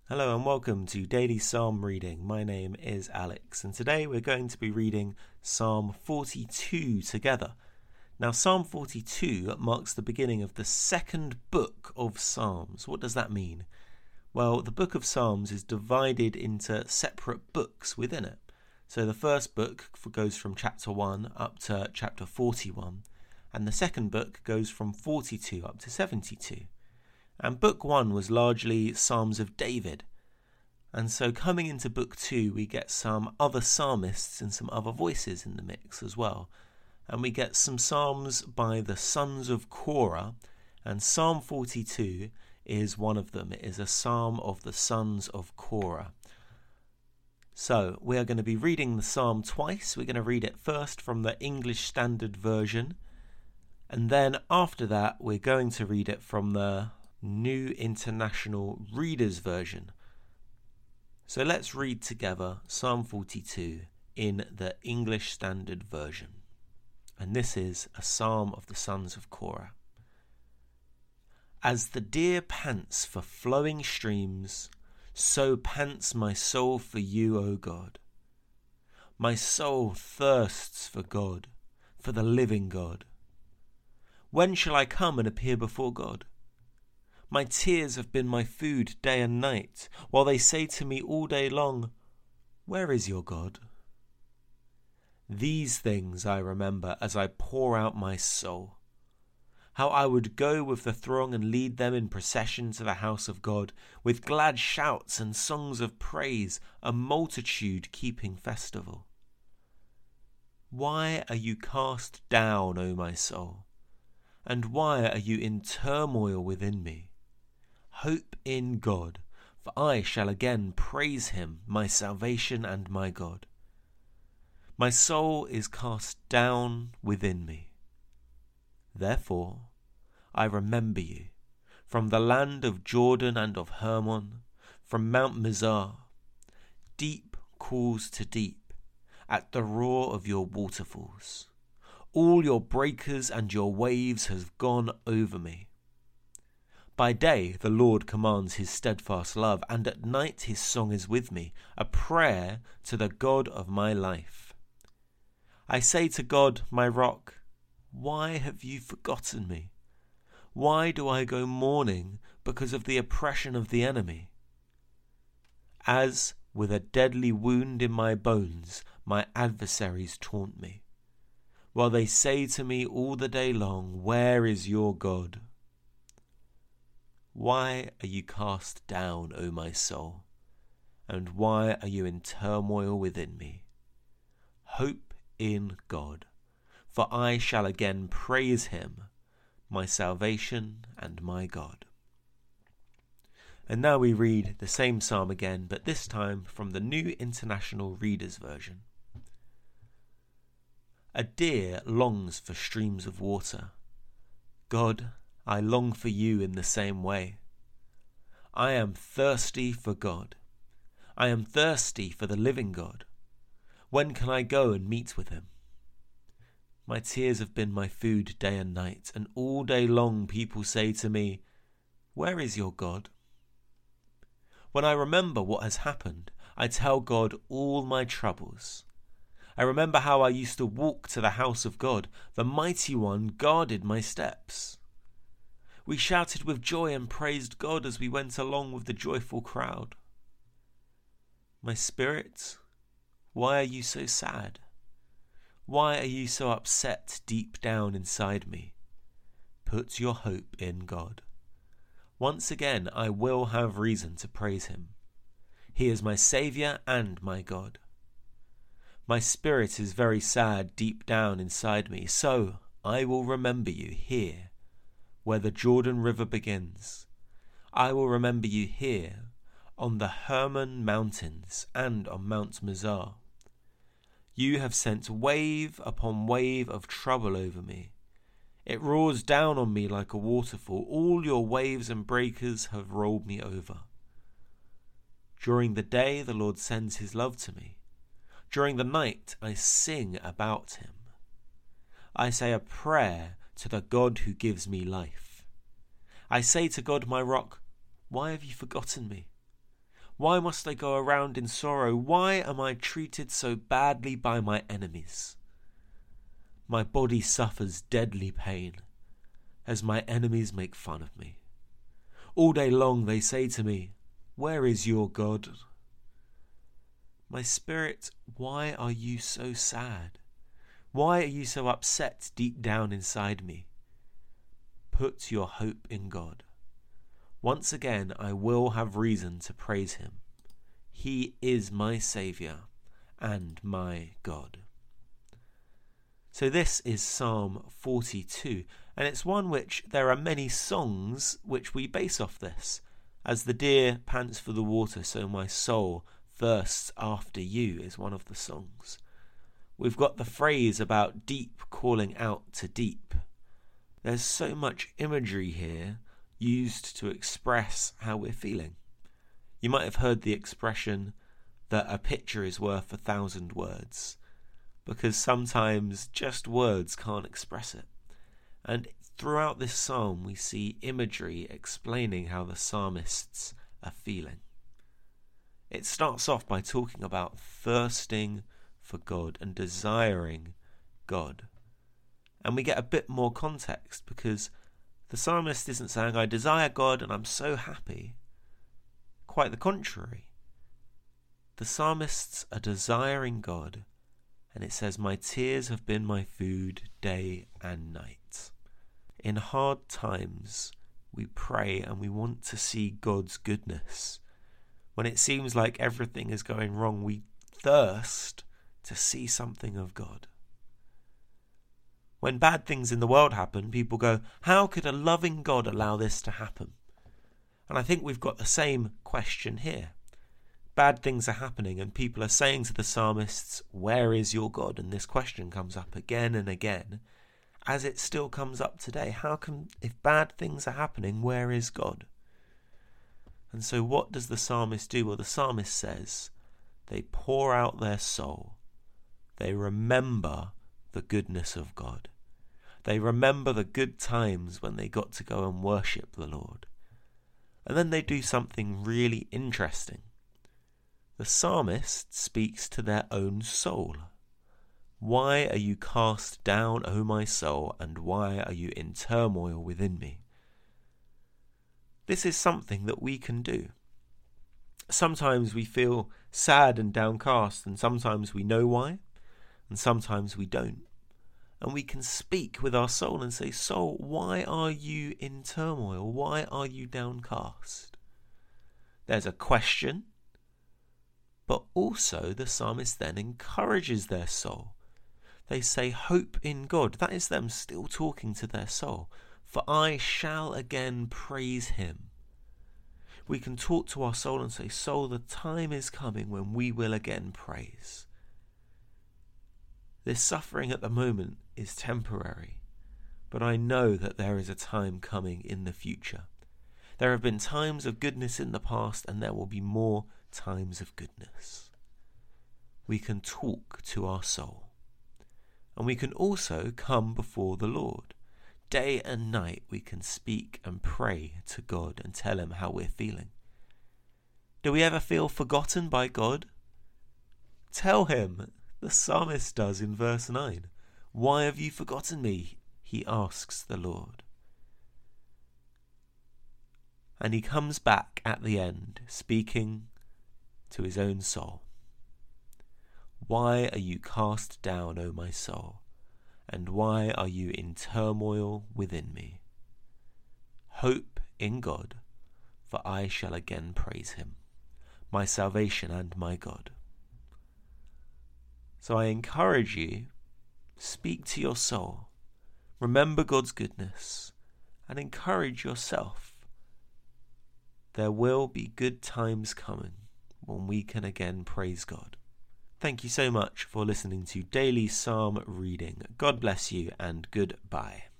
Hello and welcome to Daily Psalm Reading. My name is Alex and today we're going to be reading Psalm 42 together. Now Psalm 42 marks the beginning of the second book of Psalms. What does that mean? Well, the book of Psalms is divided into separate books within it. So the first book goes from chapter 1 up to chapter 41 and the second book goes from 42 up to 72. And book 1 was largely Psalms of David. And so coming into book 2, we get some other psalmists and some other voices in the mix as well. And we get some psalms by the sons of Korah, and Psalm 42 is one of them. It is a psalm of the sons of Korah. So we are going to be reading the psalm twice. We're going to read it first from the English Standard Version, and then after that we're going to read it from the New International Reader's Version. So let's read together Psalm 42 in the English Standard Version. And this is a psalm of the sons of Korah. As the deer pants for flowing streams, so pants my soul for you, O God. My soul thirsts for God, for the living God. When shall I come and appear before God? My tears have been my food day and night, while they say to me all day long, "Where is your God?" These things I remember as I pour out my soul. How I would go with the throng and lead them in procession to the house of God, with glad shouts and songs of praise, a multitude keeping festival. Why are you cast down, O my soul? And why are you in turmoil within me? Hope in God, for I shall again praise him, my salvation and my God. My soul is cast down within me. Therefore I remember you, from the land of Jordan and of Hermon, from Mount Mizar. Deep calls to deep, at the roar of your waterfalls. All your breakers and your waves have gone over me. By day the Lord commands his steadfast love, and at night his song is with me, a prayer to the God of my life. I say to God, my rock, why have you forgotten me? Why do I go mourning because of the oppression of the enemy? As with a deadly wound in my bones, my adversaries taunt me, while they say to me all the day long, "Where is your God?" Why are you cast down, O my soul? And why are you in turmoil within me? Hope in God, for I shall again praise him, my salvation and my God. And now we read the same psalm again, but this time from the New International Reader's Version. A deer longs for streams of water. God, I long for you in the same way. I am thirsty for God. I am thirsty for the living God. When can I go and meet with him? My tears have been my food day and night, and all day long people say to me, "Where is your God?" When I remember what has happened, I tell God all my troubles. I remember how I used to walk to the house of God. The Mighty One guarded my steps. We shouted with joy and praised God as we went along with the joyful crowd. My spirit, why are you so sad? Why are you so upset deep down inside me? Put your hope in God. Once again, I will have reason to praise him. He is my Saviour and my God. My spirit is very sad deep down inside me, so I will remember you here, where the Jordan River begins. I will remember you here, on the Hermon mountains and on Mount Mizar. You have sent wave upon wave of trouble over me. It roars down on me like a waterfall. All your waves and breakers have rolled me over. During the day the Lord sends his love to me. During the night I sing about him. I say a prayer to the God who gives me life. I say to God, my rock, why have you forgotten me? Why must I go around in sorrow? Why am I treated so badly by my enemies? My body suffers deadly pain as my enemies make fun of me. All day long they say to me, "Where is your God?" My spirit, why are you so sad? Why are you so upset deep down inside me? Put your hope in God. Once again, I will have reason to praise him. He is my Saviour and my God. So this is Psalm 42, and it's one which there are many songs which we base off this. As the deer pants for the water, so my soul thirsts after you is one of the songs. We've got the phrase about deep calling out to deep. There's so much imagery here used to express how we're feeling. You might have heard the expression that a picture is worth 1,000 words, because sometimes just words can't express it. And throughout this psalm we see imagery explaining how the psalmists are feeling. It starts off by talking about thirsting for God and desiring God. And we get a bit more context because the psalmist isn't saying, "I desire God and I'm so happy." Quite the contrary. The psalmists are desiring God, and it says, "My tears have been my food day and night." In hard times, we pray and we want to see God's goodness. When it seems like everything is going wrong, we thirst to see something of God. When bad things in the world happen, people go, "How could a loving God allow this to happen?" And I think we've got the same question here. Bad things are happening and people are saying to the psalmists, "Where is your God?" And this question comes up again and again, as it still comes up today. How come, if bad things are happening, where is God? And so what does the psalmist do? Well, the psalmist says they pour out their soul. They remember the goodness of God. They remember the good times when they got to go and worship the Lord. And then they do something really interesting. The psalmist speaks to their own soul. "Why are you cast down, O my soul, and why are you in turmoil within me?" This is something that we can do. Sometimes we feel sad and downcast, and sometimes we know why, and sometimes we don't. And we can speak with our soul and say, "Soul, why are you in turmoil? Why are you downcast?" There's a question, but also the psalmist then encourages their soul. They say, "Hope in God." That is them still talking to their soul. "For I shall again praise him." We can talk to our soul and say, "Soul, the time is coming when we will again praise." This suffering at the moment is temporary, but I know that there is a time coming in the future. There have been times of goodness in the past, and there will be more times of goodness. We can talk to our soul, and we can also come before the Lord. Day and night we can speak and pray to God and tell him how we're feeling. Do we ever feel forgotten by God? Tell him. The psalmist does in verse 9. "Why have you forgotten me?" he asks the Lord. And he comes back at the end, speaking to his own soul. "Why are you cast down, O my soul? And why are you in turmoil within me? Hope in God, for I shall again praise him, my salvation and my God." So I encourage you, speak to your soul, remember God's goodness, and encourage yourself. There will be good times coming when we can again praise God. Thank you so much for listening to Daily Psalm Reading. God bless you and goodbye.